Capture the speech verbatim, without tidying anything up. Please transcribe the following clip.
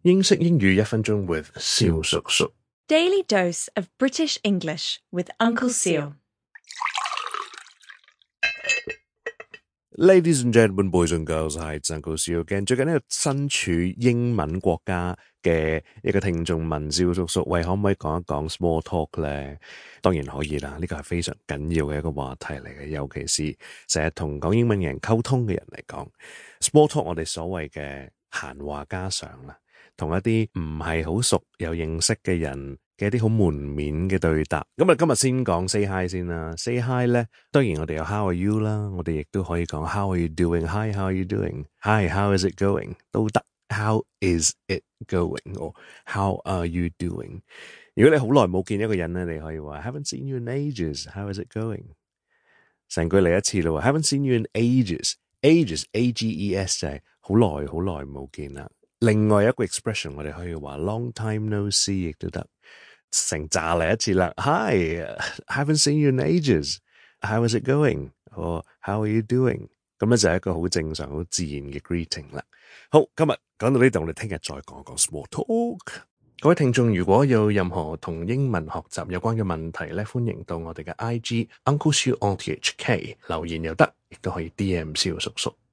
英式英語一分鐘 with 蕭叔叔。 Daily dose of British English with Uncle Seal. Ladies and gentlemen, boys and girls, hi, it's Uncle Seal again. 最近呢個身處英文國家嘅一個聽眾問蕭叔叔，喂，可唔可以講一講 small talk 咧？當然可以啦，呢個係非常緊要嘅一個話題嚟嘅，尤其是成日同講英文嘅人溝通嘅人嚟講 ，small talk 我哋所謂嘅閒話家常啦，同一啲唔係好熟又認識嘅人嘅一啲好門面嘅對答。咁啊，今日先講 say hi 先啦。say hi 咧，當然我哋有 how are you 啦，我哋亦都可以講 how are you doing？Hi, how are you doing？Hi, how is it going？ 都得。How is it going？ or how are you doing？ 如果你好耐冇見一個人咧，你可以話 haven't seen you in ages。How is it going？ 成句嚟一次咯 ，haven't seen you in ages。ages A G E S 就係好耐好耐冇見啦。另外一個 expression 我哋可以話 long time no see 亦都得。成扎嚟一次啦 ，Hi, haven't seen you in ages. How is it going? Or how are you doing? 咁咧就係一個好正常、好自然嘅 greeting 啦。好，今日講到呢度，我哋聽日再講講 small talk。各位聽眾，如果有任何同英文學習有關嘅問題咧，歡迎到我哋嘅 I G Uncle Siu on T H K 留言又得，亦都可以 D M 蕭叔叔。